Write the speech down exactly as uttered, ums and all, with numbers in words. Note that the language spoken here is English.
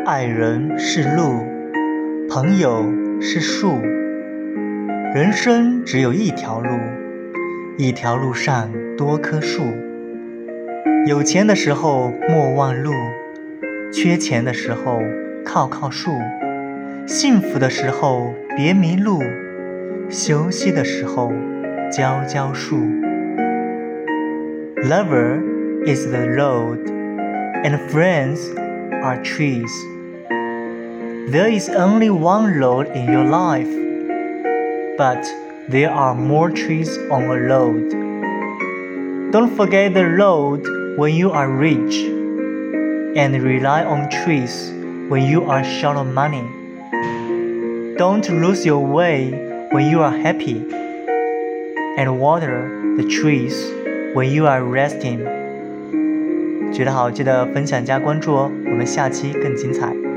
爱人是路，朋友是树，人生只有一条路，一条路上多棵树。有钱的时候莫忘路，缺钱的时候靠靠树，幸福的时候别迷路，休息的时候浇浇树。Lover is the road, and friends are trees. There is only one road in your life, but there are more trees on a road. Don't forget the road when you are rich, and rely on trees when you are short of money. Don't lose your way when you are happy, and water the trees when you are resting. 觉得好记得分享加关注哦，我们下期更精彩。